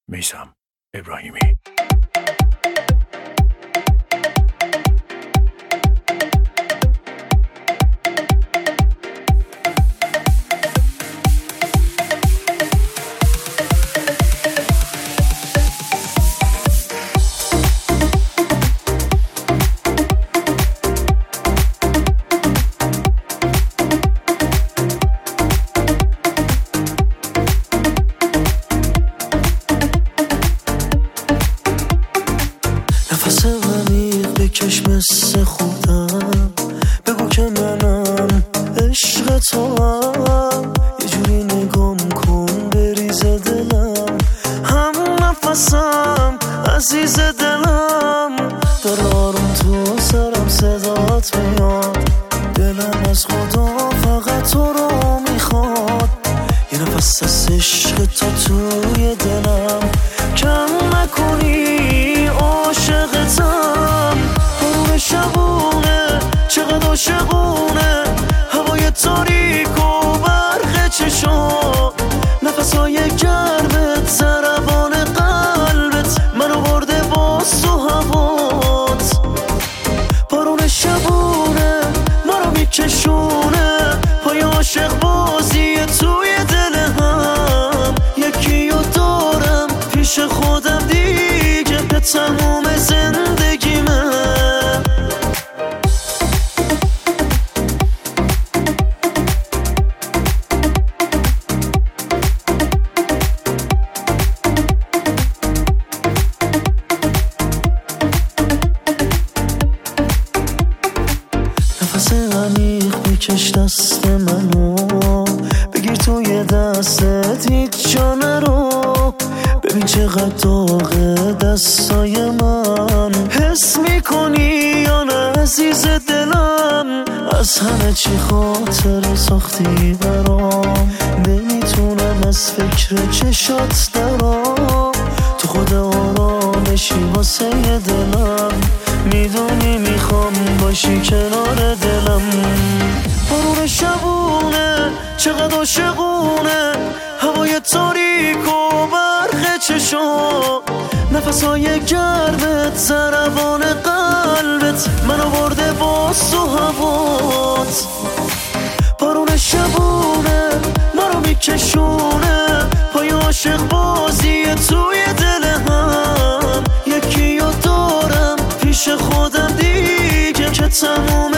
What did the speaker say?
میثم ابراهیمی. نفس عمیق بکش مثل خودم، بگو که منم عشق تو هم، یه جوری نگام کن بریزه دلم، هم نفسم عزیز دلم، داره آروم تو سرم صدات میاد، دلم از خدا فقط تو رو میخواد، یه نفس از عشق تو توی دلم، کم نکنی عاشقتم، بارون شبونه چقدر عاشقونه، هوای تاریک و برق چشام، نفسای گرمت ضربان قلبت منو برده باز تو هوات، بارون شبونه ما رو میکشونه، پای عاشق بازی توی دل هم، یکی رو دارم پیش خودم دیگه به تموم زندگیمه. نفس عمیق بکش دست منو، بگیر توی دستت هیچ جا نرو، ببین چقدر داغه دستای من، حس میکنی یا نه عزیز دلم، از همه چی خاطر ساختی برام، نمیتونم از فکر چشات درام، تو خود آرامشی واسه دلم، میدونی میخوام باشی کنار دلم، بارون شبونه چقدر عاشقونه، هوای تاریک و برق چشام، نفسای گرمت ضربان قلبت منو برده باز تو هوات، بارون شبونه ما رو میکشونه، پای عاشق بازی توی دل هم، یکی رو دارم پیش خودم دیگه که تموم